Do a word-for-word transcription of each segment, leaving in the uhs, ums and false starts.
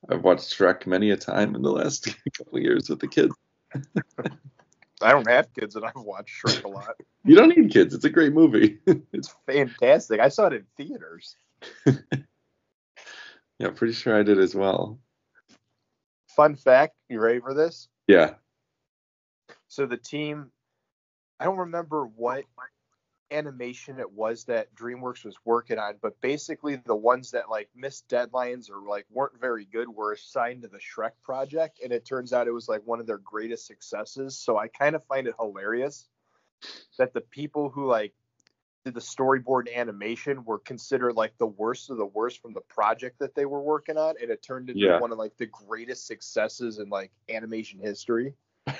I've watched Shrek many a time in the last couple of years with the kids. I don't have kids, and I've watched Shrek a lot. You don't need kids. It's a great movie. It's fantastic. I saw it in theaters. Yeah, pretty sure I did as well. Fun fact, you ready for this? Yeah. So the team, I don't remember what animation it was that DreamWorks was working on, but basically the ones that like missed deadlines or like weren't very good were assigned to the Shrek project, and it turns out it was like one of their greatest successes. So I kind of find it hilarious that the people who like did the storyboard animation were considered like the worst of the worst from the project that they were working on, and it turned into Yeah. one of like the greatest successes in like animation history.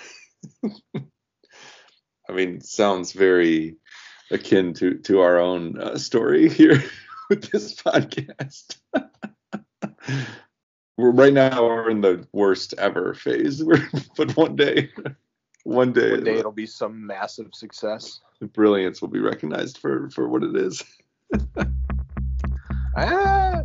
I mean, sounds very akin to, to our own uh, story here with this podcast. We're right now we're in the worst ever phase. We're, but one day, one day, One day it'll be some massive success. The brilliance will be recognized for, for what it is. ah!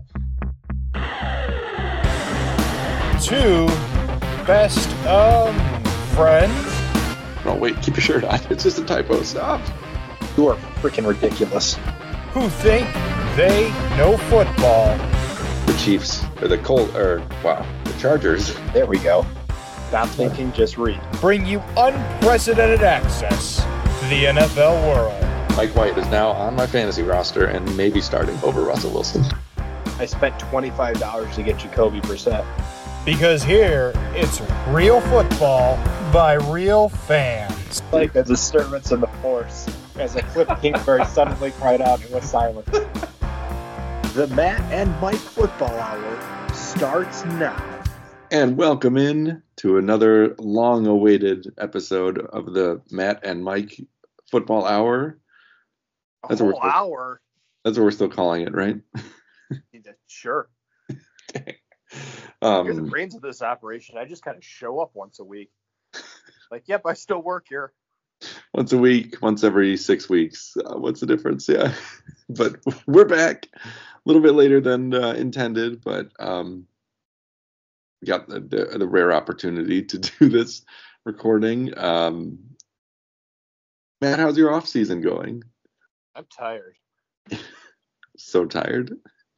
Two best um friends. Oh wait, keep your shirt on. It's just a typo. Stop. You are freaking ridiculous. Who think they know football. The Chiefs or the Colt or wow, the Chargers. There we go. Stop thinking, just read. Bring you unprecedented access to the N F L world. Mike White is now on my fantasy roster and maybe starting over Russell Wilson. I spent twenty-five dollars to get Jacoby Brissett. Because here, it's real football by real fans. Like a disturbance in the force, as a Cliff Kingsbury suddenly cried out and was silent. The Matt and Mike Football Hour starts now. And welcome in to another long-awaited episode of the Matt and Mike Football Hour. That's a whole still, hour? That's what we're still calling it, right? Sure. Dang. Um, You're the brains of this operation. I just kind of show up once a week. Like, yep, I still work here. Once a week, once every six weeks. Uh, what's the difference? Yeah. But we're back a little bit later than uh, intended, but um, we got the, the, the rare opportunity to do this recording. Um, Matt, how's your off season going? I'm tired. So tired.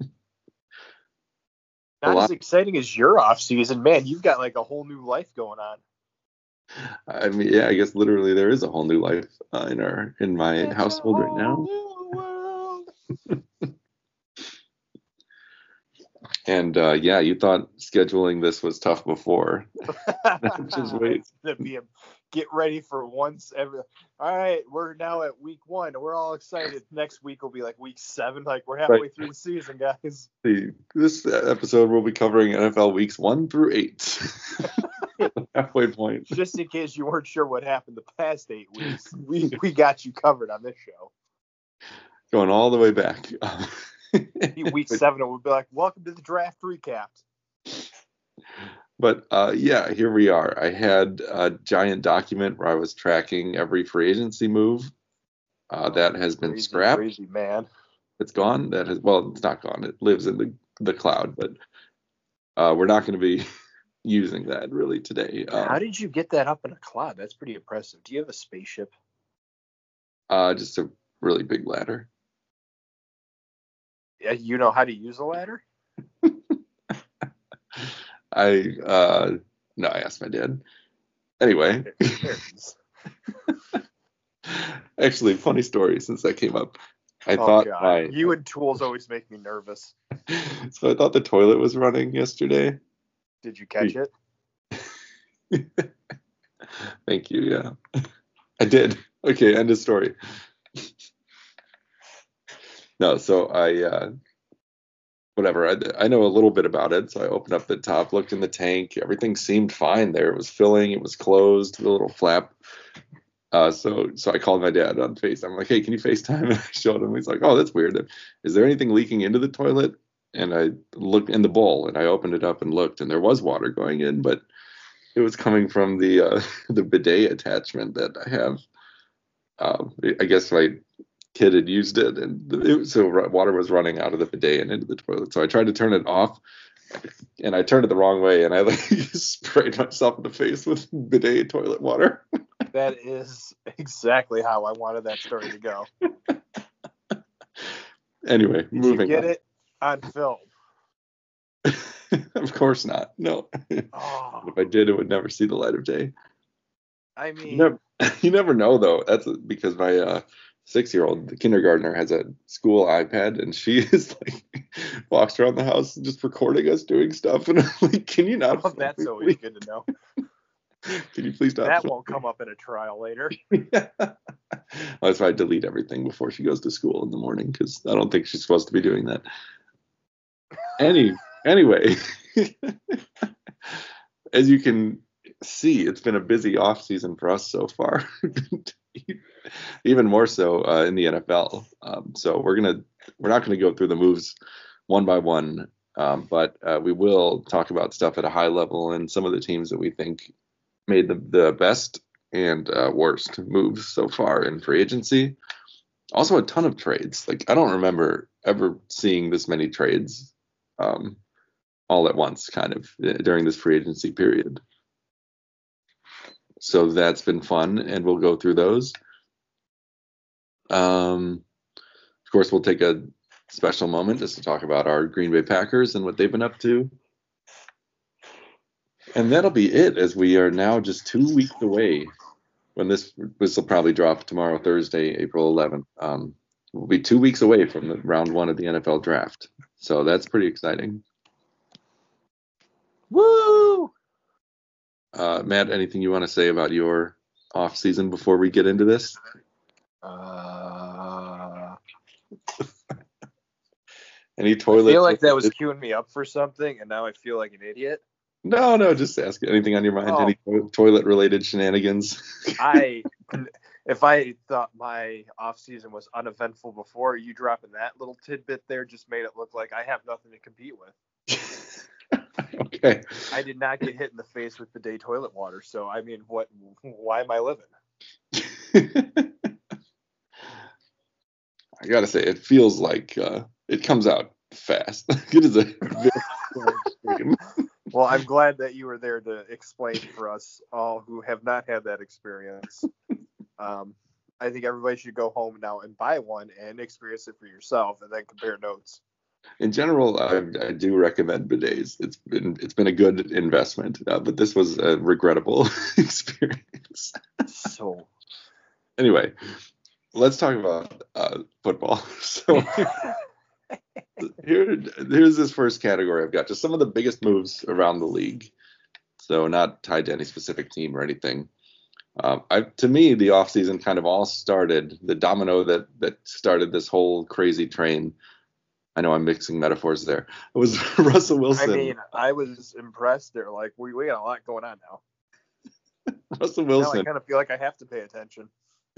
Not as exciting as your off season, man. You've got like a whole new life going on. I mean, yeah, I guess literally there is a whole new life uh, in our in my it's household right now. And uh, yeah, you thought scheduling this was tough before. Just wait. It's gonna be a, get ready for once every. All right, we're now at week one. We're all excited. Next week will be like week seven. Like we're halfway right. through the season, guys. The, this episode will be covering N F L weeks one through eight. Halfway point. Just in case you weren't sure what happened the past eight weeks, we we got you covered on this show. Going all the way back. Week seven, it would be like, welcome to the draft recap. But uh, yeah, here we are. I had a giant document where I was tracking every free agency move. Uh, oh, that has been crazy, scrapped. Crazy man. It's gone. That has well, it's not gone. It lives in the the cloud. But uh, we're not going to be using that really today. Um, How did you get that up in a cloud? That's pretty impressive. Do you have a spaceship? Uh, just a really big ladder. Yeah, you know how to use a ladder? I uh no, I asked my dad. Anyway. Actually, funny story since that came up. I oh, thought God. my You and tools always make me nervous. So I thought the toilet was running yesterday. Did you catch it? Thank you, yeah. I did. Okay, end of story. No, so I, uh, whatever, I, I know a little bit about it. So I opened up the top, looked in the tank. Everything seemed fine there. It was filling. It was closed, the little flap. Uh, so so I called my dad on FaceTime. I'm like, hey, can you FaceTime? And I showed him. He's like, oh, that's weird. Is there anything leaking into the toilet? And I looked in the bowl, and I opened it up and looked, and there was water going in, but it was coming from the uh, the bidet attachment that I have. Um, I guess my kid had used it, and it, so water was running out of the bidet and into the toilet. So I tried to turn it off, and I turned it the wrong way, and I like sprayed myself in the face with bidet toilet water. That is exactly how I wanted that story to go. Anyway, Did moving you get on. it on film? Of course not. No. Oh, If I did, it would never see the light of day. I mean, You never, you never know, though. That's because my uh, six-year-old, the kindergartner, has a school iPad, and she is like walks around the house just recording us doing stuff. And I'm like, can you not? oh, that's film always me, good to know. please? Can you please not? That film won't come up in a trial later. me? Well, that's why I delete everything before she goes to school in the morning, because I don't think she's supposed to be doing that. Any anyway, as you can see, it's been a busy off season for us so far. Even more so uh, in the N F L. Um, so we're gonna we're not gonna go through the moves one by one, um, but uh, we will talk about stuff at a high level and some of the teams that we think made the the best and uh, worst moves so far in free agency. Also, a ton of trades. Like I don't remember ever seeing this many trades um, all at once, kind of during this free agency period. So that's been fun, and we'll go through those. Um, of course, we'll take a special moment just to talk about our Green Bay Packers and what they've been up to. And that'll be it, as we are now just two weeks away. When this this will probably drop tomorrow, Thursday, April eleventh. Um, we'll be two weeks away from the round one of the N F L draft. So that's pretty exciting. Woo! Uh, Matt, anything you want to say about your off season before we get into this? Uh, Any I toilet? feel like that was queuing me up for something, and now I feel like an idiot. No, no, just ask anything on your mind. Oh. Any toilet related shenanigans? I, if I thought my off season was uneventful before, you dropping that little tidbit there just made it look like I have nothing to compete with. Okay. I did not get hit in the face with bidet toilet water, so I mean, what? Why am I living? I gotta say, it feels like uh, it comes out fast. It is a very extreme. Well, I'm glad that you were there to explain for us all who have not had that experience. Um, I think everybody should go home now and buy one and experience it for yourself, and then compare notes. In general, I, I do recommend bidets. It's been it's been a good investment, uh, but this was a regrettable experience. So, Anyway, let's talk about uh, football. So here, here's this first category I've got. Just some of the biggest moves around the league. So not tied to any specific team or anything. Um, I, to me, the offseason kind of all started, the domino that that started this whole crazy train. I know I'm mixing metaphors there. It was Russell Wilson. I mean, I was impressed. They're like, we, we got a lot going on now. Russell Now I Wilson. kind of feel like I have to pay attention.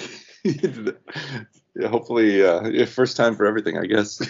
Yeah, hopefully, uh, yeah, first time for everything, I guess.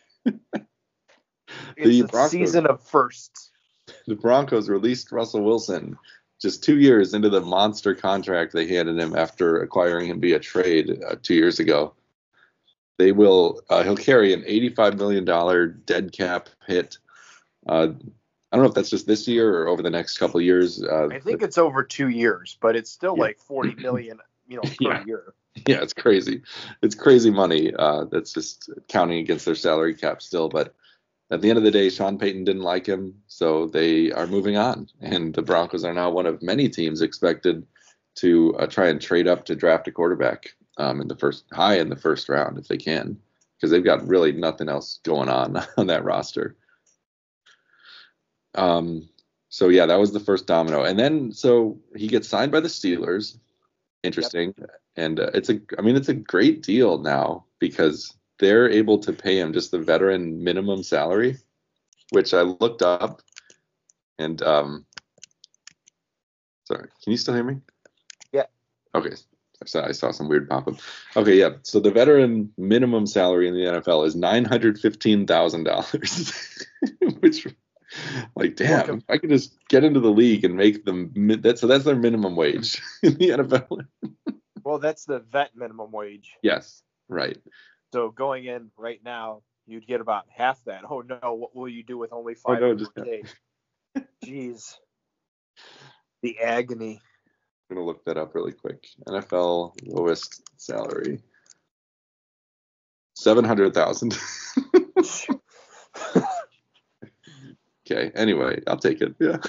It's a Broncos- season of firsts. The Broncos released Russell Wilson just two years into the monster contract they handed him after acquiring him via trade uh, two years ago. They will. Uh, he'll carry an eighty-five million dollars dead cap hit. Uh, I don't know if that's just this year or over the next couple of years. Uh, I think it's over two years, but it's still Yeah. like forty million, you know, per Yeah. year. Yeah, it's crazy. It's crazy money. Uh, that's just counting against their salary cap still. But at the end of the day, Sean Payton didn't like him, so they are moving on. And the Broncos are now one of many teams expected to uh, try and trade up to draft a quarterback um, in the first high in the first round if they can, because they've got really nothing else going on on that roster. Um. So yeah, that was the first domino, and then so he gets signed by the Steelers. Interesting. Yep. And uh, it's a, I mean, it's a great deal now because they're able to pay him just the veteran minimum salary, which I looked up. And um, sorry, can you still hear me? Yeah. Okay. So I saw some weird pop up. Okay, yeah. So the veteran minimum salary in the N F L is nine hundred fifteen thousand dollars, which, like, damn, Welcome. if I could just get into the league and make them that. So that's their minimum wage in the N F L. Well, that's the vet minimum wage. Yes, right. So going in right now, you'd get about half that. Oh no, what will you do with only Oh, five no, hundred K? Jeez, the agony. I'm gonna look that up really quick. N F L lowest salary, seven hundred thousand. Okay. Anyway, I'll take it. Yeah.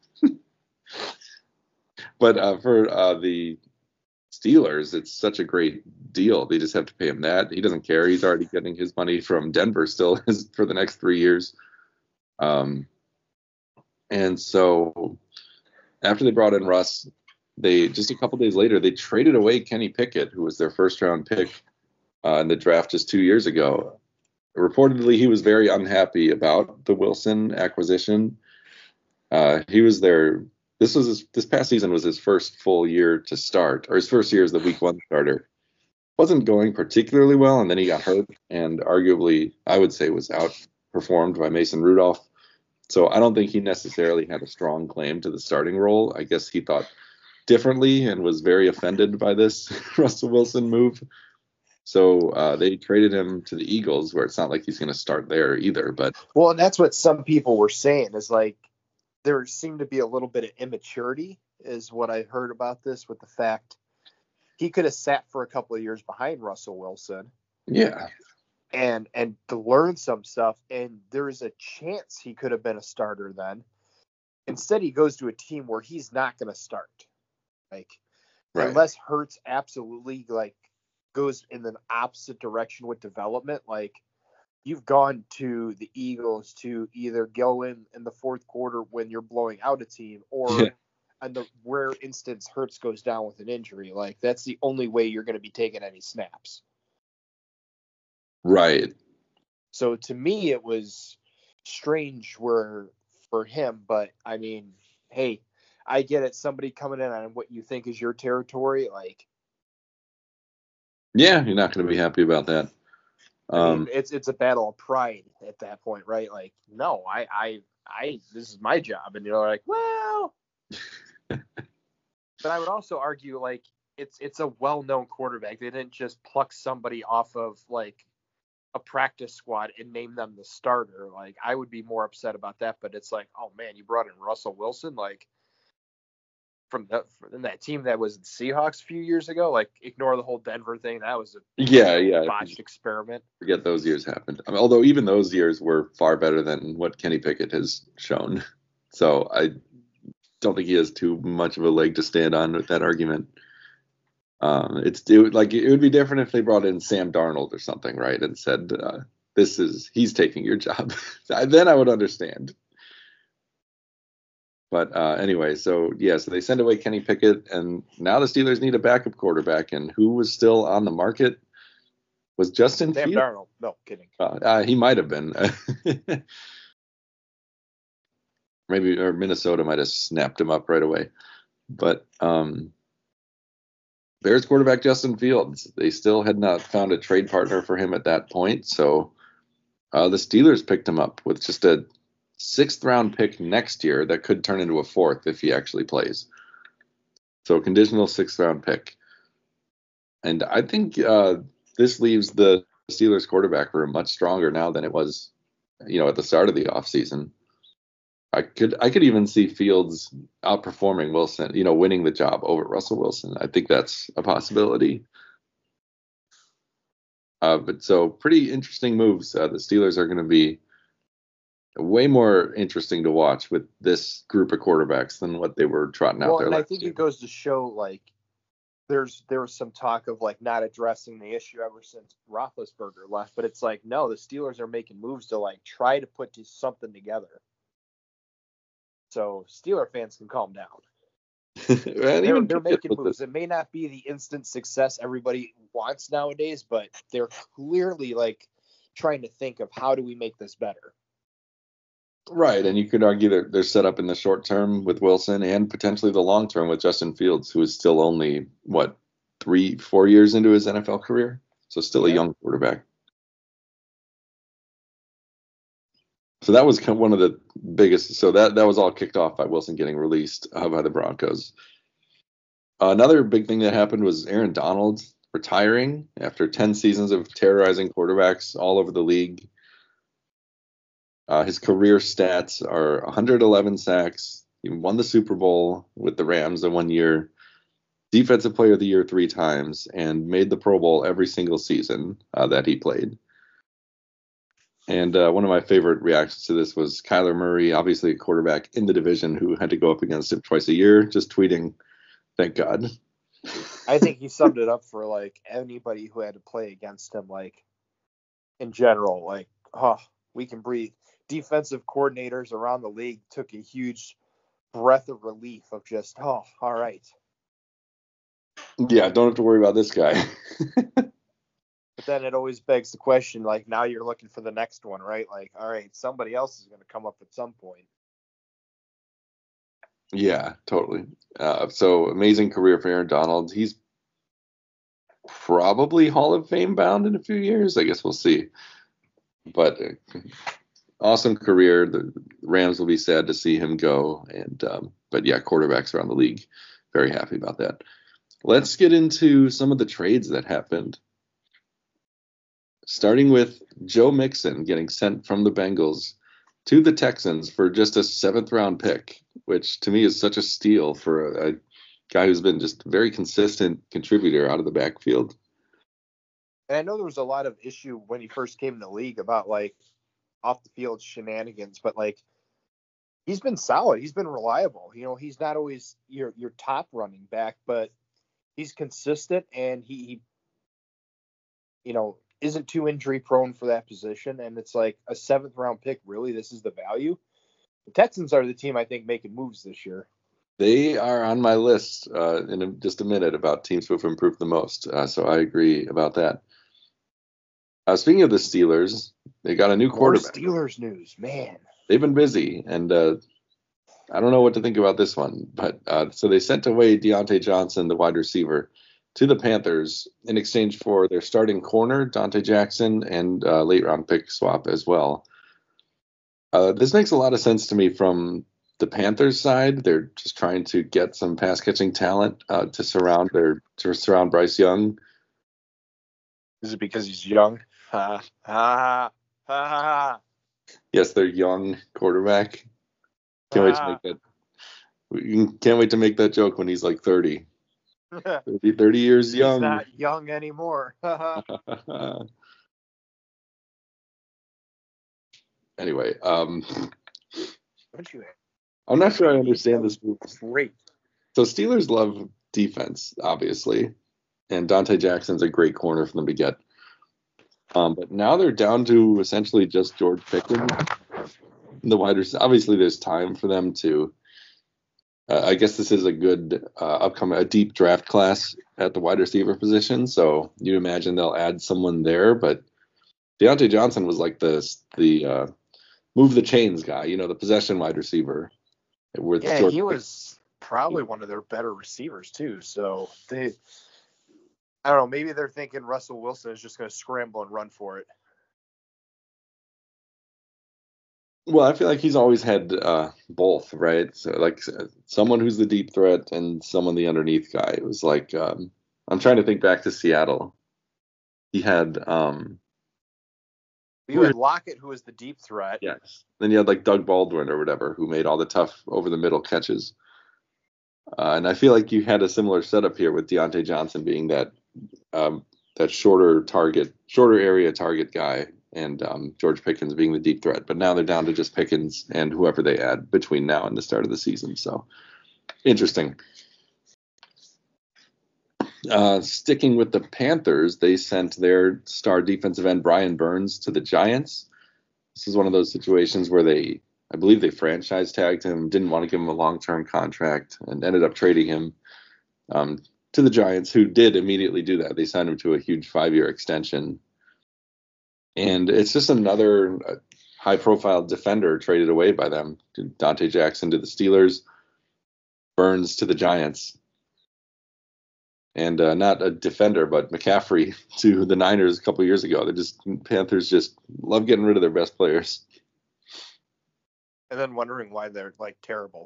But uh, for uh, the Steelers, it's such a great deal. They just have to pay him that. He doesn't care. He's already getting his money from Denver still for the next three years. Um, and so after they brought in Russ, they just a couple days later they traded away Kenny Pickett, who was their first round pick uh, in the draft just two years ago. Reportedly, he was very unhappy about the Wilson acquisition. Uh, he was their this was his, this past season was his first full year to start, or his first year as the week one starter. Wasn't going particularly well, and then he got hurt, and arguably, I would say, was outperformed by Mason Rudolph. So I don't think he necessarily had a strong claim to the starting role. I guess he thought differently and was very offended by this Russell Wilson move. So uh, they traded him to the Eagles, where it's not like he's going to start there either. But well, and that's what some people were saying is like there seemed to be a little bit of immaturity, is what I heard about this, with the fact he could have sat for a couple of years behind Russell Wilson. Yeah. And and to learn some stuff, and there is a chance he could have been a starter then. Instead, he goes to a team where he's not going to start. Like, right. Unless Hurts absolutely like goes in the opposite direction with development, like you've gone to the Eagles to either go in in the fourth quarter when you're blowing out a team, or yeah. in the rare instance Hurts goes down with an injury. Like that's the only way you're going to be taking any snaps. Right. So to me, it was strange where for him, but I mean, hey, I get it. Somebody coming in on what you think is your territory, like, yeah, you're not going to be happy about that. Um, I mean, it's it's a battle of pride at that point, right? Like, no, I, I, I, this is my job, and you're like, well, but I would also argue, like, it's it's a well-known quarterback. They didn't just pluck somebody off of like a practice squad and name them the starter. Like, I would be more upset about that, but it's like, oh man, you brought in Russell Wilson, like from that from that team that was the Seahawks a few years ago. Like, ignore the whole Denver thing. That was a yeah, yeah botched experiment. Forget those years happened. I mean, although even those years were far better than what Kenny Pickett has shown. So I don't think he has too much of a leg to stand on with that argument. Um, it's it would, like it would be different if they brought in Sam Darnold or something, right? And said, uh, "This is he's taking your job." Then I would understand. But uh, anyway, so yeah, so they send away Kenny Pickett, and now the Steelers need a backup quarterback. And who was still on the market was Justin Sam Fields. Darnold. No, kidding. Uh, uh, he might have been. Maybe or Minnesota might have snapped him up right away, but. Um, Bears quarterback Justin Fields, they still had not found a trade partner for him at that point. So uh, the Steelers picked him up with just a sixth round pick next year that could turn into a fourth if he actually plays. So a conditional sixth round pick. And I think uh, this leaves the Steelers quarterback room much stronger now than it was, you know, at the start of the offseason. I could I could even see Fields outperforming Wilson, you know, winning the job over Russell Wilson. I think that's a possibility. Uh, but so pretty interesting moves. Uh, the Steelers are going to be way more interesting to watch with this group of quarterbacks than what they were trotting out well, there. And last I think year. It goes to show, like, there's there was some talk of like not addressing the issue ever since Roethlisberger left, but it's like no, the Steelers are making moves to like try to put something together. So Steeler fans can calm down. they're even they're making moves. It may not be the instant success everybody wants nowadays, but they're clearly like trying to think of how do we make this better. Right, and you could argue that they're set up in the short term with Wilson and potentially the long term with Justin Fields, who is still only, what, three, four years into his N F L career? So still yeah. a young quarterback. So that was kind of one of the biggest. So that, that was all kicked off by Wilson getting released uh, by the Broncos. Uh, another big thing that happened was Aaron Donald retiring after ten seasons of terrorizing quarterbacks all over the league. Uh, his career stats are one hundred eleven sacks. He won the Super Bowl with the Rams the one year. Defensive Player of the Year three times, and made the Pro Bowl every single season uh, that he played. And uh, one of my favorite reactions to this was Kyler Murray, obviously a quarterback in the division who had to go up against him twice a year, just tweeting, "Thank God." I think he summed it up for like anybody who had to play against him, like in general, like, oh, we can breathe. Defensive coordinators around the league took a huge breath of relief of just, oh, all right. Yeah, don't have to worry about this guy. But then it always begs the question, like, now you're looking for the next one, right? Like, all right, somebody else is going to come up at some point. Yeah, totally. Uh, so amazing career for Aaron Donald. He's probably Hall of Fame bound in a few years. I guess we'll see. But uh, awesome career. The Rams will be sad to see him go. And um, but yeah, quarterbacks around the league, very happy about that. Let's get into some of the trades that happened. Starting with Joe Mixon getting sent from the Bengals to the Texans for just a seventh round pick, which to me is such a steal for a, a guy who's been just a very consistent contributor out of the backfield. And I know there was a lot of issue when he first came in the league about like off the field shenanigans, but like he's been solid. He's been reliable. You know, he's not always your your top running back, but he's consistent and he, he you know, isn't too injury prone for that position. And it's like a seventh round pick. Really, this is the value. The Texans are the team I think making moves this year. They are on my list uh, in a, just a minute about teams who have improved the most. Uh, so I agree about that. Uh, speaking of the Steelers, they got a new quarterback. More Steelers news, man. They've been busy, and uh, I don't know what to think about this one. But uh, so they sent away Deontay Johnson, the wide receiver, to the Panthers in exchange for their starting corner, Dante Jackson, and uh, late round pick swap as well. Uh, this makes a lot of sense to me from the Panthers side. They're just trying to get some pass catching talent uh, to surround their to surround Bryce Young. Is it because he's young? Ha ha ha ha. Yes, they're young quarterback. Can't wait to make that. We can't wait to make that joke when he's like thirty. thirty, thirty years young. He's not young anymore. Anyway, um, Don't you? I'm not sure I understand this move. Great. So Steelers love defense, obviously, and Dante Jackson's a great corner for them to get. Um, but now they're down to essentially just George Pickens. The wide receiver. Obviously, there's time for them to. Uh, I guess this is a good uh, upcoming, a deep draft class at the wide receiver position. So you imagine they'll add someone there. But Deontay Johnson was like the the uh, move the chains guy, you know, the possession wide receiver. With Yeah, George he was probably one of their better receivers too. So they, I don't know, maybe they're thinking Russell Wilson is just going to scramble and run for it. Well, I feel like he's always had uh, both, right? So like someone who's the deep threat and someone the underneath guy. It was like um, I'm trying to think back to Seattle. He had um, You had Lockett, who was the deep threat. Yes. Then you had like Doug Baldwin or whatever, who made all the tough over the middle catches. Uh, and I feel like you had a similar setup here with Deontay Johnson being that um, that shorter target, shorter area target guy, and um, George Pickens being the deep threat. But now they're down to just Pickens and whoever they add between now and the start of the season. So interesting. Uh, sticking with the Panthers, they sent their star defensive end Brian Burns to the Giants. This is one of those situations where they, I believe they franchise tagged him, didn't want to give him a long-term contract, and ended up trading him um, to the Giants, who did immediately do that. They signed him to a huge five-year extension. And it's just another uh, high-profile defender traded away by them. Dante Jackson to the Steelers, Burns to the Giants. And uh, not a defender, but McCaffrey to the Niners a couple years ago. They're just Panthers just love getting rid of their best players. And then wondering why they're like terrible.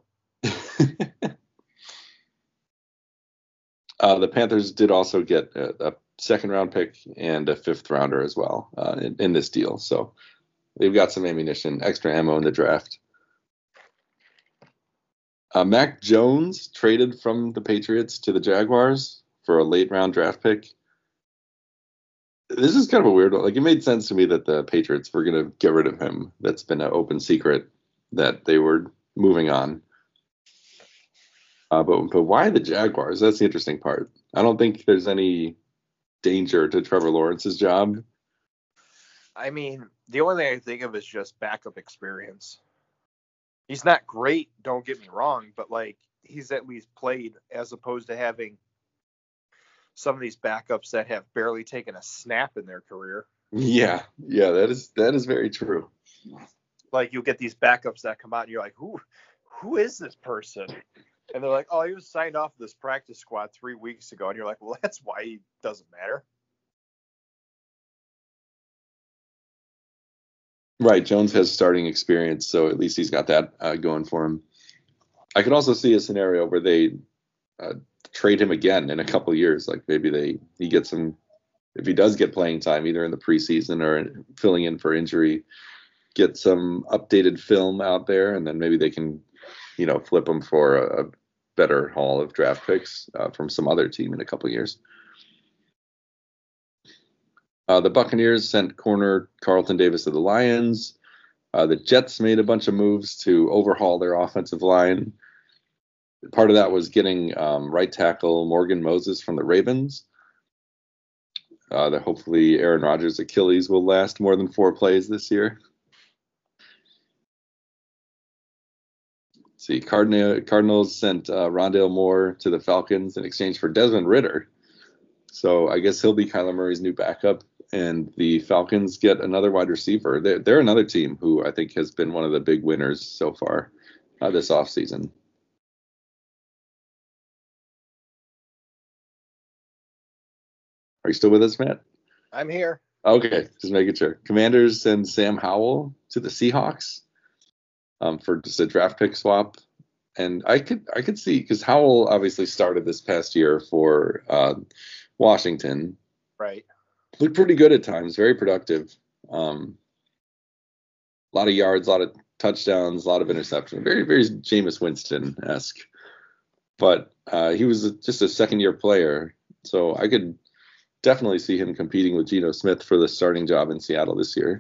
uh, the Panthers did also get a, a second round pick and a fifth rounder as well uh, in, in this deal. So they've got some ammunition, extra ammo in the draft. Uh, Mac Jones traded from the Patriots to the Jaguars for a late round draft pick. This is kind of a weird one. Like, it made sense to me that the Patriots were going to get rid of him. That's been an open secret that they were moving on. Uh, but but why the Jaguars? That's the interesting part. I don't think there's any danger to Trevor Lawrence's job. I mean, the only thing I think of is just backup experience. He's not great, don't get me wrong, but like he's at least played as opposed to having some of these backups that have barely taken a snap in their career. Yeah, yeah, that is that is very true. Like you'll get these backups that come out and you're like, who who is this person? And they're like, oh, he was signed off this practice squad three weeks ago. And you're like, well, that's why he doesn't matter. Right, Jones has starting experience, so at least he's got that uh, going for him. I could also see a scenario where they uh, trade him again in a couple of years. Like maybe they he gets some, if he does get playing time, either in the preseason or filling in for injury, get some updated film out there, and then maybe they can, you know, flip him for a, a better haul of draft picks uh, from some other team in a couple of years. Uh, the Buccaneers sent corner Carlton Davis to the Lions. Uh, the Jets made a bunch of moves to overhaul their offensive line. Part of that was getting um, right tackle Morgan Moses from the Ravens. Uh, that hopefully Aaron Rodgers' Achilles will last more than four plays this year. Let's see, Cardinal, Cardinals sent uh, Rondale Moore to the Falcons in exchange for Desmond Ridder. So I guess he'll be Kyler Murray's new backup. And the Falcons get another wide receiver. They're, they're another team who I think has been one of the big winners so far uh, this offseason. Are you still with us, Matt? I'm here. Okay, just making sure. Commanders send Sam Howell to the Seahawks um, for just a draft pick swap. And I could I could see, because Howell obviously started this past year for uh, Washington. Right. Looked pretty good at times, very productive. Um, a lot of yards, a lot of touchdowns, a lot of interceptions. Very, very Jameis Winston-esque. But uh, he was just a second-year player, so I could definitely see him competing with Geno Smith for the starting job in Seattle this year.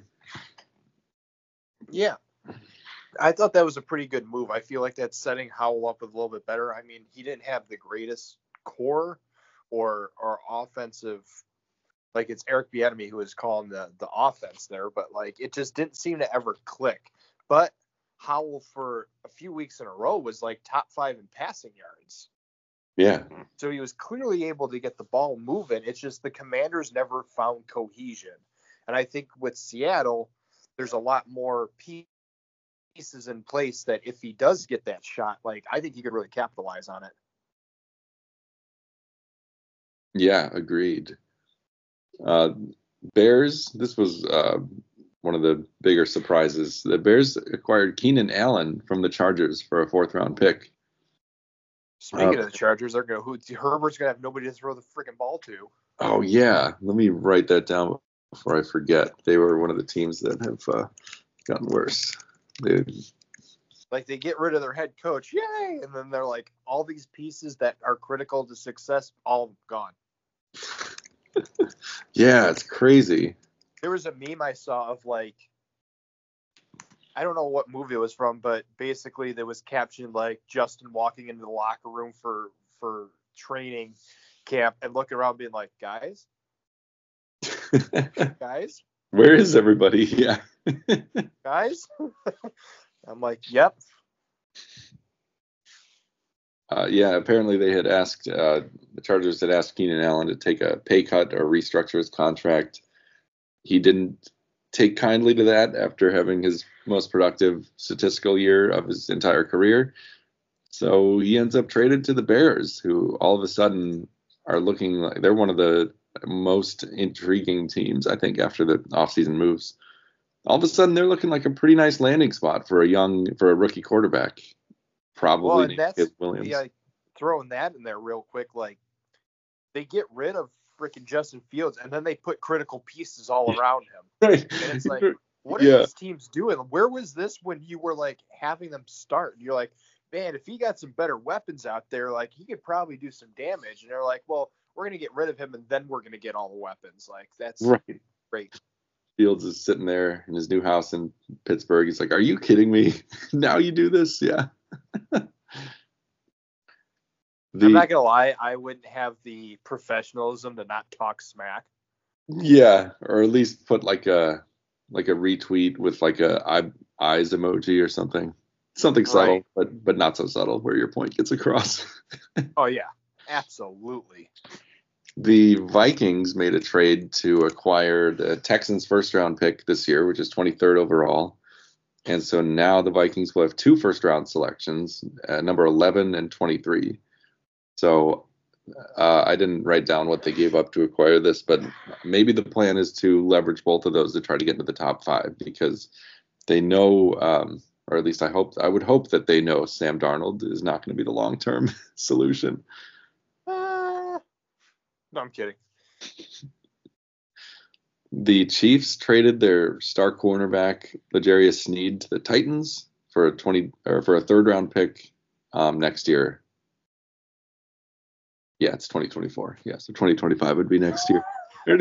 Yeah. I thought that was a pretty good move. I feel like that's setting Howell up a little bit better. I mean, he didn't have the greatest core or or offensive. Like, it's Eric Bieniemy who is calling the, the offense there, but, like, it just didn't seem to ever click. But Howell, for a few weeks in a row, was, like, top five in passing yards. Yeah. So he was clearly able to get the ball moving. It's just the Commanders never found cohesion. And I think with Seattle, there's a lot more pieces in place that if he does get that shot, like, I think he could really capitalize on it. Yeah, agreed. Uh, Bears, this was uh, one of the bigger surprises. The Bears acquired Keenan Allen from the Chargers for a fourth round pick. Speaking uh, of the Chargers, they're gonna who Herbert's gonna have nobody to throw the freaking ball to. Oh yeah, let me write that down before I forget. They were one of the teams that have uh, gotten worse. They, like they get rid of their head coach, yay, and then they're like all these pieces that are critical to success, all gone. Yeah, it's crazy. There was a meme I saw of like, I don't know what movie it was from, but basically there was captioned like Justin walking into the locker room for for training camp and looking around being like, guys, guys, where is everybody? Yeah, guys. I'm like, yep. Uh, yeah, apparently they had asked, uh, the Chargers had asked Keenan Allen to take a pay cut or restructure his contract. He didn't take kindly to that after having his most productive statistical year of his entire career. So he ends up traded to the Bears, who all of a sudden are looking like they're one of the most intriguing teams, I think, after the offseason moves. All of a sudden they're looking like a pretty nice landing spot for a young, for a rookie quarterback. Probably well, and that's Caleb Williams. Yeah, throwing that in there real quick, like they get rid of freaking Justin Fields and then they put critical pieces all around him. Right. And it's like, what are Yeah. these teams doing? Where was this when you were like having them start? And you're like, man, if he got some better weapons out there, like he could probably do some damage. And they're like, well, we're going to get rid of him and then we're going to get all the weapons. Like, that's Right. great. Fields is sitting there in his new house in Pittsburgh. He's like, are you kidding me? Now you do this? Yeah. the, I'm not going to lie. I wouldn't have the professionalism to not talk smack. Yeah. Or at least put like a, like a retweet with like a eye, eyes emoji or something. Something subtle, Right. but but not so subtle where your point gets across. Oh, yeah. Absolutely. The Vikings made a trade to acquire the Texans' first round pick this year, which is twenty-third overall. And so now the Vikings will have two first round selections, uh, number eleven and twenty-three. So uh, I didn't write down what they gave up to acquire this, but maybe the plan is to leverage both of those to try to get into the top five because they know, um, or at least I hope, I would hope that they know Sam Darnold is not going to be the long term solution. Uh, no, I'm kidding. The Chiefs traded their star cornerback L'Jarius Sneed to the Titans for a twenty or for a third round pick um, next year. Yeah, it's twenty twenty-four. Yeah, so twenty twenty-five would be next year.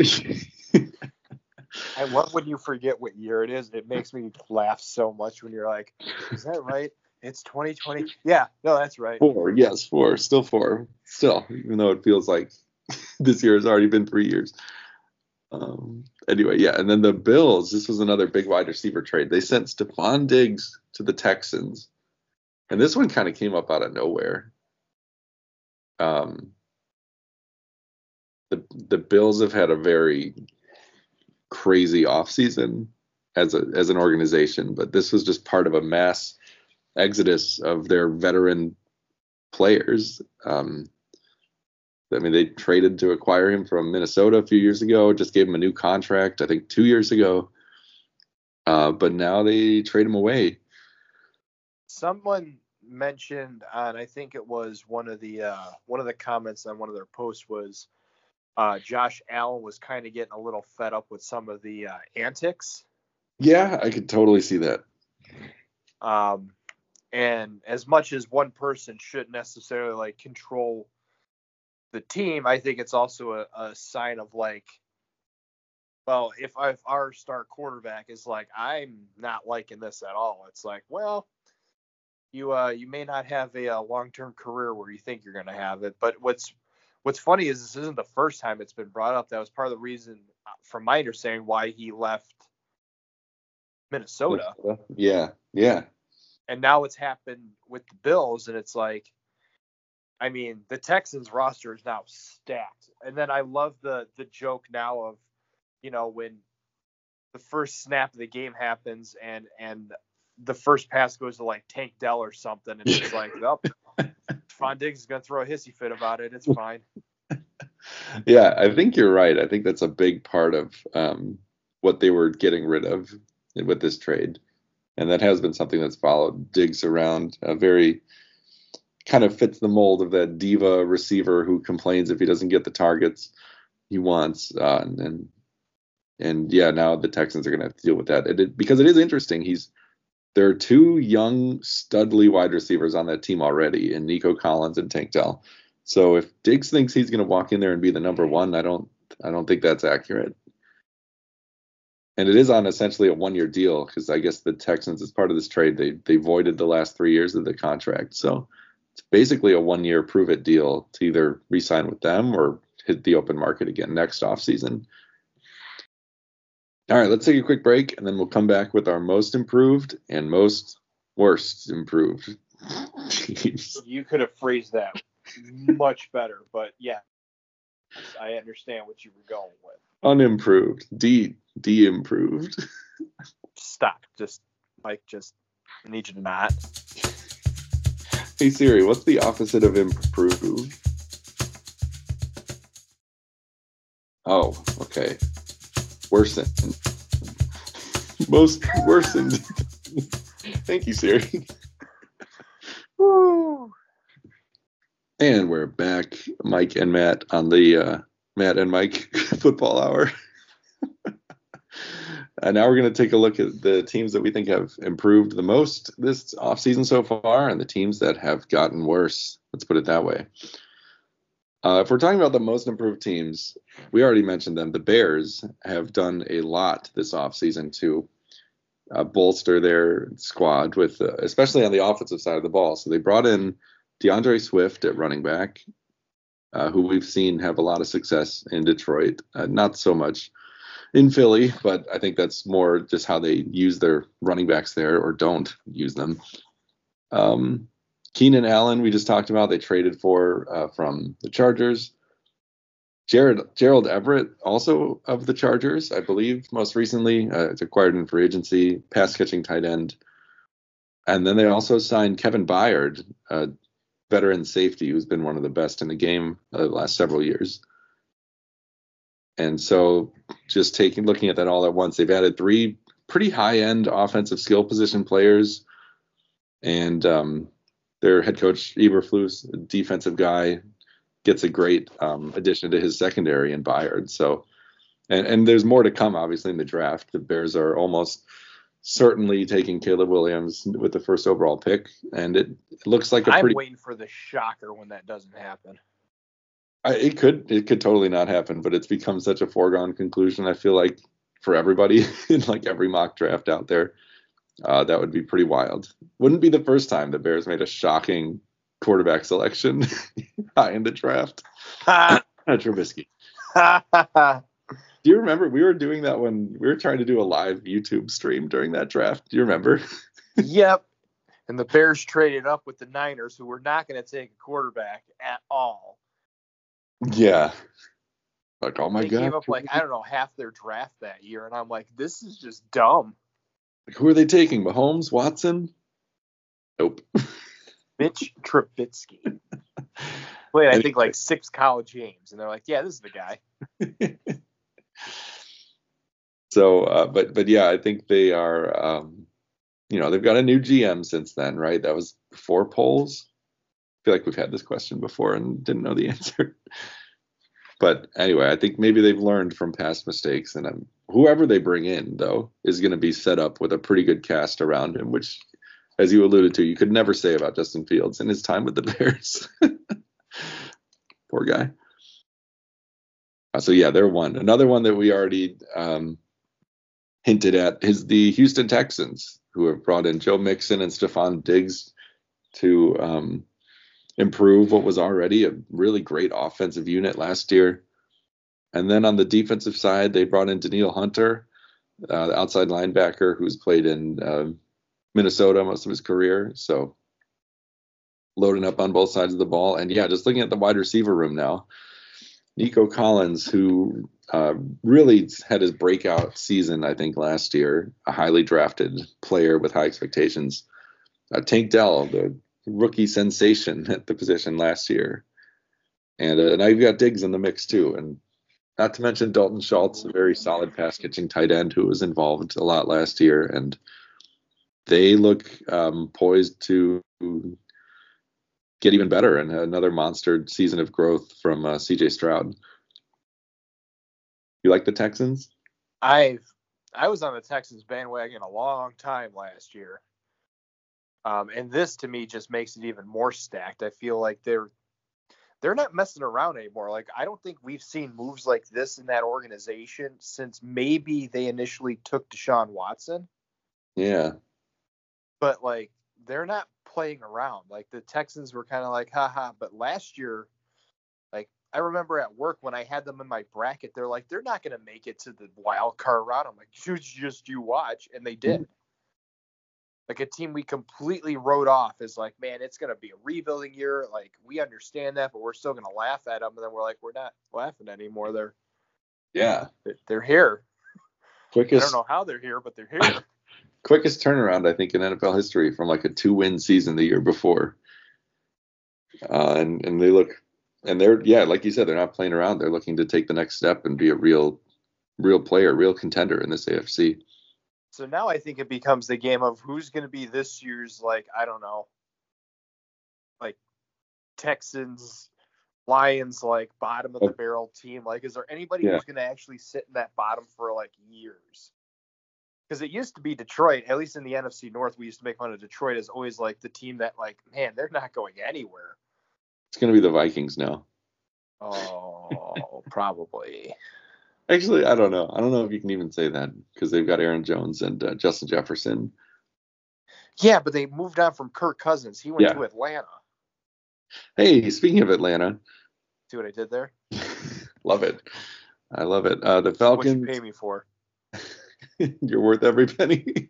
I love when you forget what year it is. It makes me laugh so much when you're like, is that right? It's twenty twenty. Yeah, no, that's right. Four, yes, four, still four, still, even though it feels like this year has already been three years. Um, anyway, yeah, and then the Bills, this was another big wide receiver trade. They sent Stephon Diggs to the Texans, and this one kind of came up out of nowhere. Um, the the Bills have had a very crazy offseason as a as an organization, but this was just part of a mass exodus of their veteran players. Um, I mean, they traded to acquire him from Minnesota a few years ago, just gave him a new contract, I think two years ago. Uh, but now they trade him away. Someone mentioned, and I think it was one of the uh, one of the comments on one of their posts was uh, Josh Allen was kind of getting a little fed up with some of the uh, antics. Yeah, I could totally see that. Um, and as much as one person shouldn't necessarily like control the team, I think it's also a, a sign of like, well, if, if our star quarterback is like, I'm not liking this at all. It's like, well, you uh you may not have a, a long-term career where you think you're going to have it. But what's what's funny is this isn't the first time it's been brought up. That was part of the reason, from my understanding, why he left Minnesota. Yeah, yeah. And now it's happened with the Bills, and it's like, I mean, the Texans roster is now stacked. And then I love the the joke now of, you know, when the first snap of the game happens and and the first pass goes to like Tank Dell or something, and it's like, oh, Stephon Diggs is going to throw a hissy fit about it. It's fine. Yeah, I think you're right. I think that's a big part of um, what they were getting rid of with this trade. And that has been something that's followed Diggs around. A very kind of fits the mold of that diva receiver who complains if he doesn't get the targets he wants. Uh, and, and and yeah, now the Texans are going to have to deal with that. It, it, because it is interesting. He's there are two young studly wide receivers on that team already, in Nico Collins and Tank Dell. So if Diggs thinks he's going to walk in there and be the number one, I don't I don't think that's accurate. And it is on essentially a one-year deal because I guess the Texans, as part of this trade, they they voided the last three years of the contract. So it's basically a one-year prove-it deal to either re-sign with them or hit the open market again next offseason. All right, let's take a quick break, and then we'll come back with our most improved and most worst improved teams. You could have phrased that much better, but yeah, I understand what you were going with. Unimproved, de de-improved. Stop. Just, Mike, just I need you to not. Hey Siri, what's the opposite of improved? Oh, okay. Worsened. Most worsened. Thank you, Siri. Woo. And we're back, Mike and Matt, on the uh, Matt and Mike football hour. And now we're going to take a look at the teams that we think have improved the most this offseason so far and the teams that have gotten worse. Let's put it that way. Uh, if we're talking about the most improved teams, we already mentioned them. The Bears have done a lot this offseason to uh, bolster their squad, with uh, especially on the offensive side of the ball. So they brought in DeAndre Swift at running back, uh, who we've seen have a lot of success in Detroit. Uh, not so much in Philly, but I think that's more just how they use their running backs there or don't use them. Um, Keenan Allen, we just talked about, they traded for uh, from the Chargers. Jared, Gerald Everett, also of the Chargers, I believe, most recently. Uh, it's acquired in free agency, pass-catching tight end. And then they also signed Kevin Byard, a veteran safety who's been one of the best in the game uh, the last several years. And so just taking looking at that all at once, they've added three pretty high-end offensive skill position players. And um, their head coach, Eberflus, a defensive guy, gets a great um, addition to his secondary in Byard. So, and, and there's more to come, obviously, in the draft. The Bears are almost certainly taking Caleb Williams with the first overall pick. And it, it looks like a I'm pretty... waiting for the shocker when that doesn't happen. I, it could it could totally not happen, but it's become such a foregone conclusion. I feel like for everybody in like every mock draft out there, uh, that would be pretty wild. Wouldn't be the first time the Bears made a shocking quarterback selection high in the draft. Trubisky. Do you remember we were doing that when we were trying to do a live YouTube stream during that draft? Do you remember? Yep. And the Bears traded up with the Niners, who were not going to take a quarterback at all. Yeah. Like, oh my they God. They gave up, like, I don't know, half their draft that year. And I'm like, this is just dumb. Like, who are they taking? Mahomes? Watson? Nope. Mitch Trubisky. Played, I think, like six college games. And they're like, yeah, this is the guy. so, uh, but, but yeah, I think they are, um, you know, they've got a new G M since then, right? That was before polls. I feel like we've had this question before and didn't know the answer. But anyway, I think maybe they've learned from past mistakes, and um, whoever they bring in, though, is going to be set up with a pretty good cast around him, which, as you alluded to, you could never say about Justin Fields in his time with the Bears. Poor guy. Uh, so, yeah, they're one. Another one that we already um, hinted at is the Houston Texans, who have brought in Joe Mixon and Stephon Diggs to um, – improve what was already a really great offensive unit last year. And then on the defensive side, they brought in Danielle Hunter, uh, the outside linebacker who's played in uh, Minnesota most of his career. So loading up on both sides of the ball. And yeah, just looking at the wide receiver room now, Nico Collins, who uh, really had his breakout season, I think, last year, a highly drafted player with high expectations. Uh, Tank Dell, the rookie sensation at the position last year. And uh, now you've got Diggs in the mix too. And not to mention Dalton Schultz, a very solid pass catching tight end who was involved a lot last year. And they look um, poised to get even better and another monster season of growth from uh, C J Stroud. You like the Texans? I've, I was on the Texans bandwagon a long time last year. Um, and this, to me, just makes it even more stacked. I feel like they're they're not messing around anymore. Like, I don't think we've seen moves like this in that organization since maybe they initially took Deshaun Watson. Yeah. But, like, they're not playing around. Like, the Texans were kind of like, haha. But last year, like, I remember at work when I had them in my bracket, they're like, they're not going to make it to the wild card round. I'm like, just you watch. And they did. Mm-hmm. Like a team we completely wrote off as like, man, it's going to be a rebuilding year. Like, we understand that, but we're still going to laugh at them. And then we're like, we're not laughing anymore. They're, yeah, they're here. Quickest, I don't know how they're here, but they're here. Quickest turnaround, I think, in N F L history from like a two win season the year before. Uh, and, and they look, and they're, yeah, like you said, they're not playing around. They're looking to take the next step and be a real, real player, real contender in this A F C. So now I think it becomes the game of who's going to be this year's, like, I don't know, like Texans, Lions, like bottom of the barrel team. Like, is there anybody yeah. who's going to actually sit in that bottom for like years? Because it used to be Detroit, at least in the N F C North, we used to make fun of Detroit as always like the team that, like, man, they're not going anywhere. It's going to be the Vikings now. Oh, probably. Actually, I don't know. I don't know if you can even say that because they've got Aaron Jones and uh, Justin Jefferson. Yeah, but they moved on from Kirk Cousins. He went Yeah. to Atlanta. Hey, speaking of Atlanta. See what I did there? Love it. I love it. Uh, the Falcons. What you pay me for? You're worth every penny.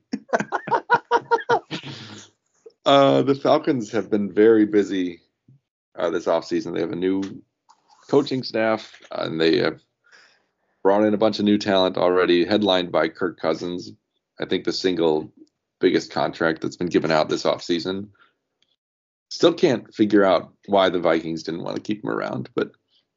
uh, the Falcons have been very busy uh, this offseason. They have a new coaching staff, uh, and they have brought in a bunch of new talent already, headlined by Kirk Cousins. I think the single biggest contract that's been given out this offseason. Still can't figure out why the Vikings didn't want to keep him around, but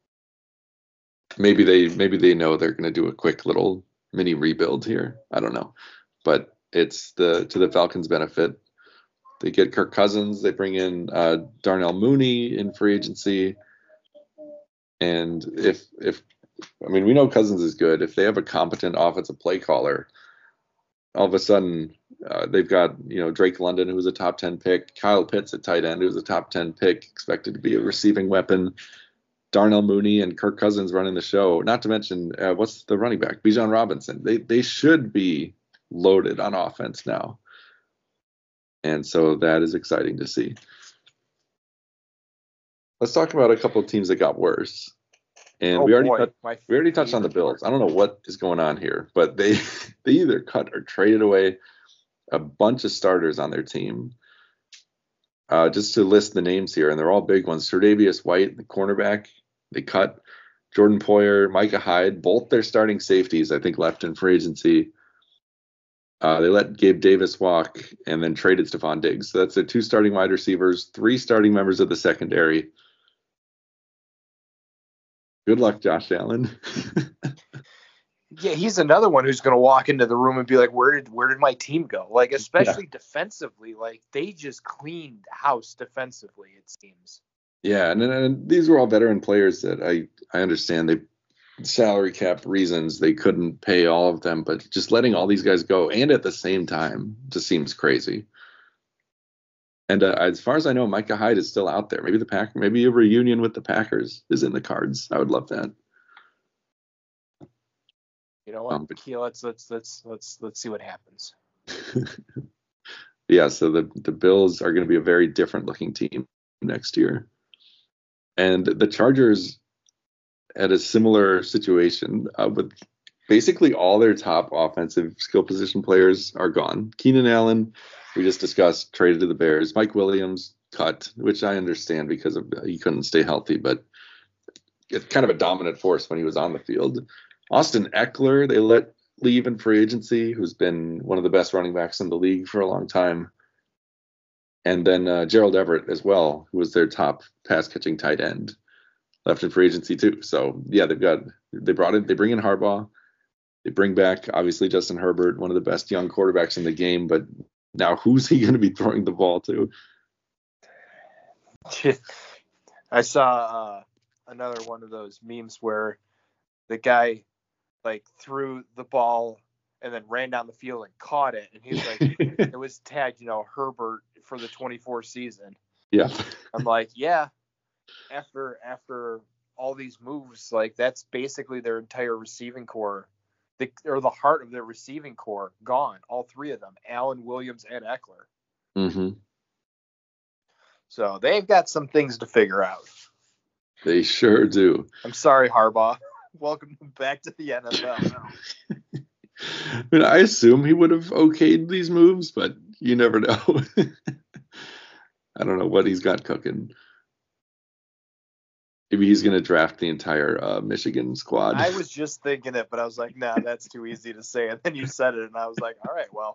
maybe they maybe they know they're going to do a quick little mini rebuild here. I don't know, but it's the to the Falcons' benefit. They get Kirk Cousins. They bring in uh, Darnell Mooney in free agency, and if if I mean we know Cousins is good. If they have a competent offensive play caller, all of a sudden uh, they've got you know Drake London, who was a top ten pick, Kyle Pitts at tight end, who was a top ten pick, expected to be a receiving weapon. Darnell Mooney and Kirk Cousins running the show. Not to mention, uh, what's the running back? Bijan Robinson. They they should be loaded on offense now. And so that is exciting to see. Let's talk about a couple of teams that got worse. And oh we already boy, touched, my we already touched on the Bills. I don't know what is going on here, but they they either cut or traded away a bunch of starters on their team. Uh, just to list the names here, and they're all big ones. Tre'Davious White, the cornerback, they cut. Jordan Poyer, Micah Hyde, both their starting safeties, I think, left in free agency. Uh, they let Gabe Davis walk and then traded Stephon Diggs. So that's their two starting wide receivers, three starting members of the secondary. Good luck, Josh Allen. Yeah, he's another one who's going to walk into the room and be like, "Where did where did my team go?" Like, especially yeah. defensively, like they just cleaned house defensively. It seems. Yeah, and, and these were all veteran players that I I understand they salary cap reasons they couldn't pay all of them, but just letting all these guys go and at the same time just seems crazy. And uh, as far as I know, Micah Hyde is still out there. Maybe the Pack, maybe a reunion with the Packers is in the cards. I would love that. You know what? Um, but, let's let's let's let's let's see what happens. Yeah, so the the Bills are going to be a very different looking team next year, and the Chargers at a similar situation uh, with basically all their top offensive skill position players are gone. Keenan Allen, we just discussed, traded to the Bears. Mike Williams cut, which I understand because of he couldn't stay healthy, but it's kind of a dominant force when he was on the field. Austin Eckler, they let leave in free agency, who's been one of the best running backs in the league for a long time. And then uh, Gerald Everett as well, who was their top pass catching tight end, left in free agency too. So yeah, they've got, they brought in, they bring in Harbaugh. They bring back obviously Justin Herbert, one of the best young quarterbacks in the game, but now who's he going to be throwing the ball to? I saw uh, another one of those memes where the guy like threw the ball and then ran down the field and caught it. And he's like, it was tagged, you know, Herbert for the twenty-four season. Yeah. I'm like, yeah, after, after all these moves, like that's basically their entire receiving core, the, or the heart of their receiving core gone. All three of them, Allen, Williams, and Eckler. Mm-hmm. So they've got some things to figure out. They sure do. I'm sorry, Harbaugh. Welcome back to the N F L. I mean, I assume he would have okayed these moves, but you never know. I don't know what he's got cooking. Maybe he's going to draft the entire uh, Michigan squad. I was just thinking it, but I was like, nah, that's too easy to say. And then you said it, and I was like, all right, well.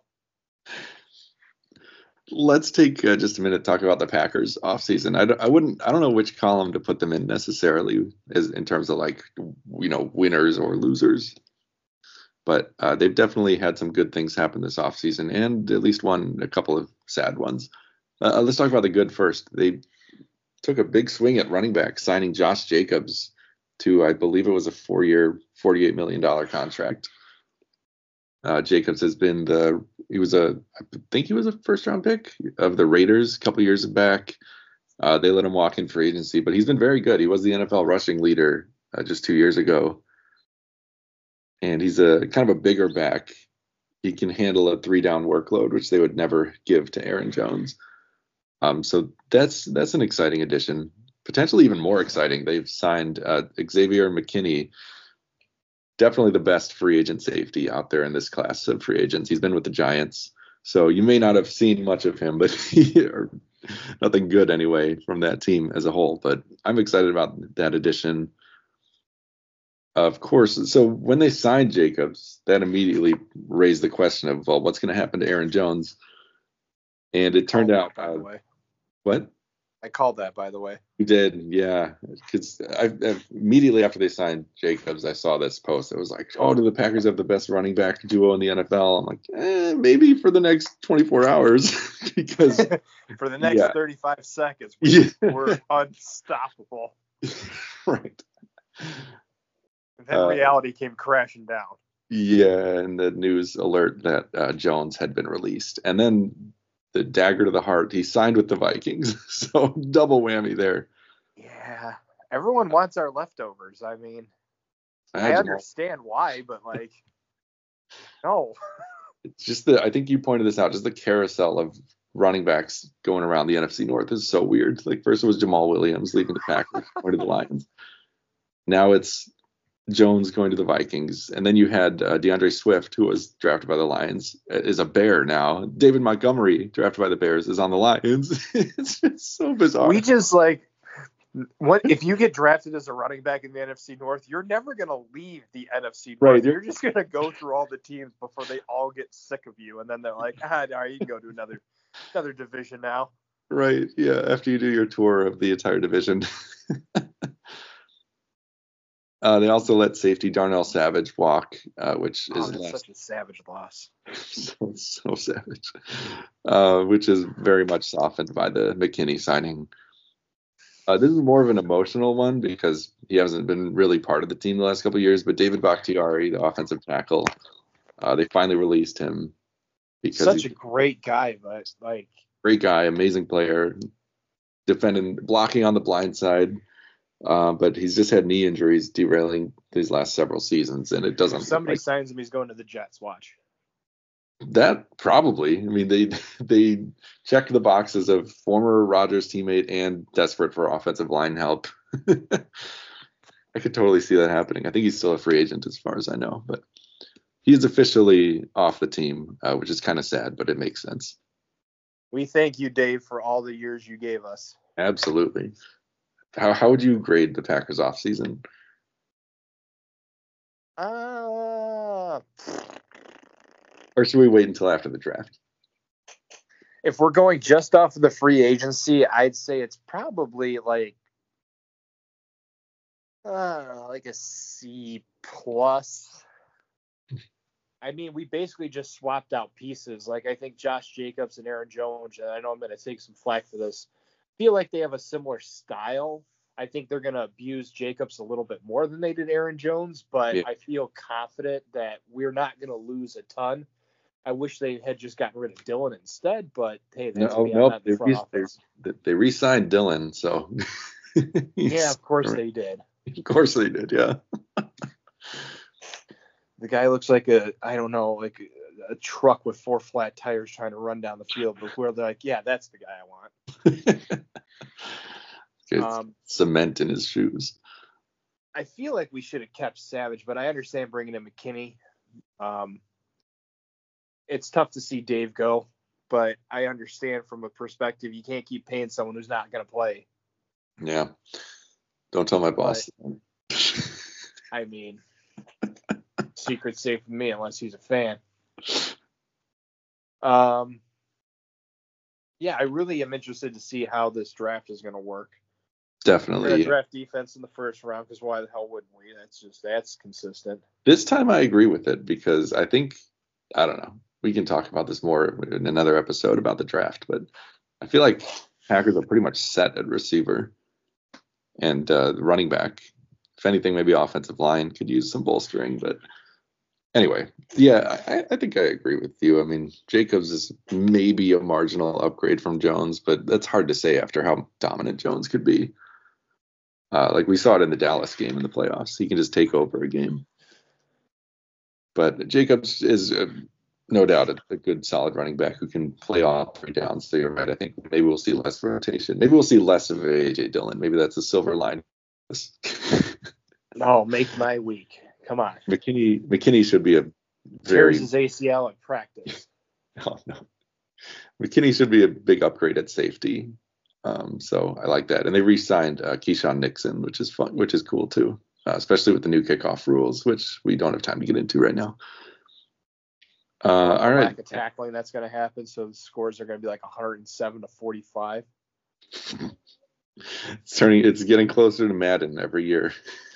Let's take uh, just a minute to talk about the Packers offseason. I, I wouldn't, I don't know which column to put them in necessarily as in terms of like, you know, winners or losers. But uh, they've definitely had some good things happen this offseason and at least one, a couple of sad ones. Uh, let's talk about the good first. They took a big swing at running back, signing Josh Jacobs to, I believe it was a four-year, forty-eight million dollars contract. Uh, Jacobs has been the he was a I think he was a first round pick of the Raiders a couple years back. Uh, they let him walk in free agency, but he's been very good. He was the N F L rushing leader uh, just two years ago, and he's a kind of a bigger back. He can handle a three down workload, which they would never give to Aaron Jones. Um, so that's that's an exciting addition. Potentially even more exciting. They've signed uh, Xavier McKinney, definitely the best free agent safety out there in this class of free agents. He's been with the Giants, so you may not have seen much of him, but he, or nothing good anyway from that team as a whole. But I'm excited about that addition. Of course, so when they signed Jacobs, that immediately raised the question of, well, what's going to happen to Aaron Jones? And it turned out, by the uh, way. What? I called that, by the way. You did, yeah. Because I, I immediately after they signed Jacobs, I saw this post. It was like, oh, do the Packers have the best running back duo in the N F L? I'm like, eh, maybe for the next twenty-four hours, because for the next yeah. thirty-five seconds, we Yeah. we're unstoppable. Right. And then Uh, reality came crashing down. Yeah, and the news alert that uh, Jones had been released, and then the dagger to the heart, he signed with the Vikings. So double whammy there. Yeah, everyone wants our leftovers. I mean, I, I understand why, but like, no. It's just the I think you pointed this out. Just the carousel of running backs going around the N F C North is so weird. Like first it was Jamal Williams leaving the Packers, going to the Lions. Now it's Jones going to the Vikings, and then you had uh, DeAndre Swift, who was drafted by the Lions, is a Bear now. David Montgomery, drafted by the Bears, is on the Lions. It's just so bizarre. We just like, what if you get drafted as a running back in the N F C North? You're never gonna leave the N F C North. Right. You're just gonna go through all the teams before they all get sick of you, and then they're like, ah, all right, you can go to another another division now. Right. Yeah. After you do your tour of the entire division. Uh, they also let safety Darnell Savage walk, uh, which oh, is that's last... such a savage loss. so, so savage, uh, which is very much softened by the McKinney signing. Uh, this is more of an emotional one because he hasn't been really part of the team the last couple of years. But David Bakhtiari, the offensive tackle, uh, they finally released him because such he's a great guy, but like great guy, amazing player, defending, blocking on the blind side. Uh, but he's just had knee injuries derailing these last several seasons, and it doesn't. If somebody like, signs him, he's going to the Jets. Watch. That probably. I mean, they they check the boxes of former Rodgers teammate and desperate for offensive line help. I could totally see that happening. I think he's still a free agent as far as I know, but he is officially off the team, uh, which is kind of sad, but it makes sense. We thank you, Dave, for all the years you gave us. Absolutely. How how would you grade the Packers off season? Uh, or should we wait until after the draft? If we're going just off of the free agency, I'd say it's probably like uh, like a C plus. I mean, we basically just swapped out pieces. Like I think Josh Jacobs and Aaron Jones, and I know I'm going to take some flack for this, feel like they have a similar style. I think they're going to abuse Jacobs a little bit more than they did Aaron Jones, but yeah. I feel confident that we're not going to lose a ton. I wish they had just gotten rid of Dillon instead, but hey, that's no, me. no, Not they, the front re- office. they, they re-signed Dillon, so Yeah, of course they did. Of course they did, yeah. The guy looks like a, I don't know, like a, a truck with four flat tires trying to run down the field, but where they're like, yeah, that's the guy I want. um, cement in his shoes. I feel like we should have kept Savage, but I understand bringing in McKinney. Um, it's tough to see Dave go, but I understand from a perspective you can't keep paying someone who's not going to play. Yeah. Don't tell my boss. But, I mean, secret safe with me unless he's a fan. Um, yeah, I really am interested to see how this draft is going to work. Definitely. We're going to draft defense in the first round because why the hell wouldn't we? That's just, that's consistent. This time I agree with it because I think, I don't know, we can talk about this more in another episode about the draft, but I feel like Packers are pretty much set at receiver and uh, running back. If anything, maybe offensive line could use some bolstering, but Anyway, yeah, I, I think I agree with you. I mean, Jacobs is maybe a marginal upgrade from Jones, but that's hard to say after how dominant Jones could be. Uh, like we saw it in the Dallas game in the playoffs. He can just take over a game. But Jacobs is uh, no doubt a, a good, solid running back who can play all three downs. So you're right. I think maybe we'll see less rotation. Maybe we'll see less of A J Dillon. Maybe that's a silver line. Oh, make my week. Come on. McKinney McKinney should be a very tears his A C L at practice. Oh no. McKinney should be a big upgrade at safety. Um, so I like that. And they re-signed uh, Keyshawn Nixon, which is fun, which is cool too, uh, especially with the new kickoff rules, which we don't have time to get into right now. Uh, all right. Lack of tackling that's going to happen, so the scores are going to be like one hundred seven to forty-five. It's turning. It's getting closer to Madden every year.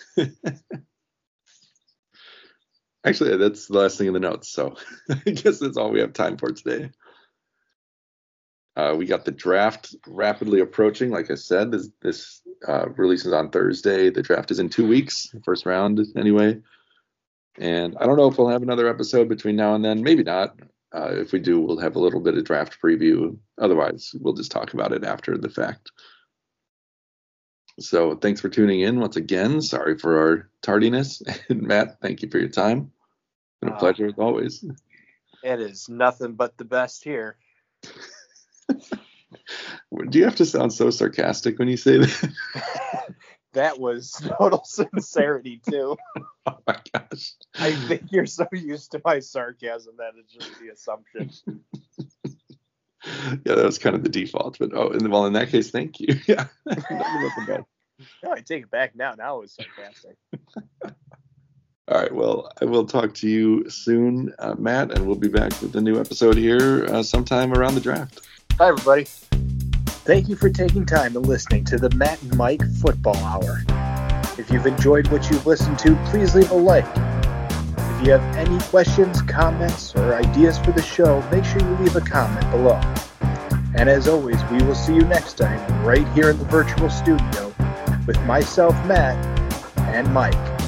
Actually, that's the last thing in the notes, so I guess that's all we have time for today. Uh, we got the draft rapidly approaching. Like I said, this, this uh, releases on Thursday. The draft is in two weeks, first round anyway. And I don't know if we'll have another episode between now and then. Maybe not. Uh, if we do, we'll have a little bit of draft preview. Otherwise, we'll just talk about it after the fact. So thanks for tuning in once again. Sorry for our tardiness. And Matt, thank you for your time. It's been a pleasure as always. It is nothing but the best here. Do you have to sound so sarcastic when you say that? That was total sincerity, too. Oh, my gosh. I think you're so used to my sarcasm that it's just the assumption. Yeah, that was kind of the default. But, oh, and, well, in that case, thank you. Yeah. No, I take it back now. Now it was sarcastic. All right, well, I will talk to you soon, uh, Matt, and we'll be back with a new episode here uh, sometime around the draft. Bye, everybody. Thank you for taking time and listening to the Matt and Mike Football Hour. If you've enjoyed what you've listened to, please leave a like. If you have any questions, comments, or ideas for the show, make sure you leave a comment below. And as always, we will see you next time right here in the virtual studio with myself, Matt, and Mike.